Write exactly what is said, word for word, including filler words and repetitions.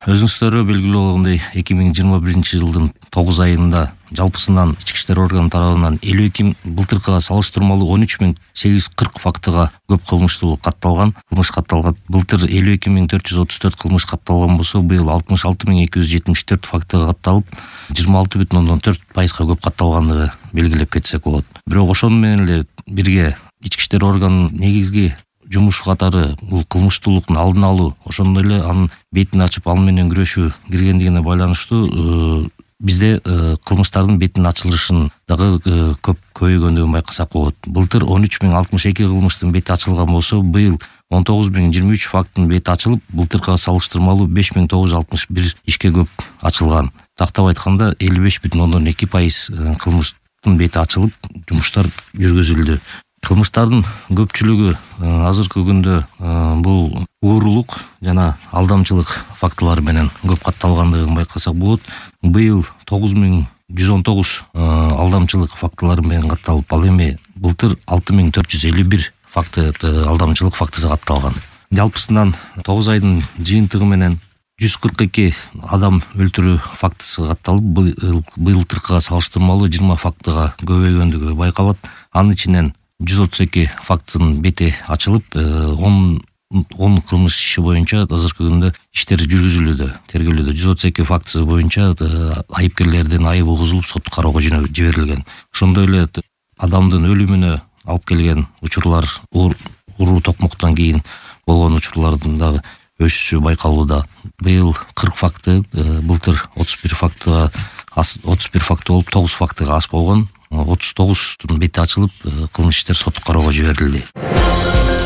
өзүңүздөргө белгилүү болгондой эки миң жыйырма биринчи жылдын тогуз айында жалпысынан ички иштер органы тарабынан элүү эки былтыркыга салыштырмалуу он үч миң сегиз жүз кырк фактыга көп кылмыштуулук катталган. Кылмыш катталган. Былтыр элүү эки миң төрт жүз отуз төрт кылмыш катталган болсо, быйыл алтымыш алты миң эки жүз жетимиш төрт фактыга катталып, жыйырма алты бүтүн ондон төрт пайызга көп катталгандыгы белгилеп кетсек болот. Бирок ошону менен эле бирге ички иштер органынын негизги жумушу катары бул кылмыштуулуктун алдын алуу, ошондой эле анын бетин ачып ал менен күрөшүү киргендигине байланыштуу бизде кылмыштардын бетин ачылышын дагы көп көбөйгөндүгүн байкасак болот. Былтыр он үч миң алтымыш эки кылмыштын бети ачылган болсо, быйыл он тогуз миң жыйырма үч факттын бети ачылып, былтыркыга салыштырмалуу беш миң тогуз жүз алтымыш бир ишке көп ачылган. Тактап айтканда элүү беш бүтүн ондон эки пайыз кылмыштын бети ачылып, жумуштар жүргүзүлдү. Кылмыштардын көпчүлүгү азыркы күндө бул уурулук жана алдамчылык фактылары менен көп катталгандыгын байкасак болот. Быйыл тогуз миң жүз он тогуз алдамчылык фактылары менен катталып, ал эми былтыр алты миң төрт жүз элүү бир факты алдамчылык фактысы катталган. Жалпысынан тогуз айдын жыйынтыгы менен жүз кырк эки адам өлтүрүү фактысы катталып, былтыркыга салыштырмалуу жыйырма фактыга көбөйгөндүгү байкалат. Анын ичинен жүз отуз эки фактынын бети ачылып, он кылмыш иши боюнча азыркы күндө иштер жүргүзүлүүдө, тергөөлүүдө. жүз отуз эки фактысы боюнча айыпкерлердин айыбы бузулуп, сот кароого жиберилген. Ошондой эле адамдын өлүмүнө алып келген учурлар, уруу токмоктон кийин болгон учурлардын дагы өсүшү байкалууда. Быйыл кырк факты, былтыр отуз бир фактыга отуз бир факты болуп, тогуз фактыга аз болгон. отуз тогуздун бети ачылып, кылмыш иштер сот кароого жиберилди.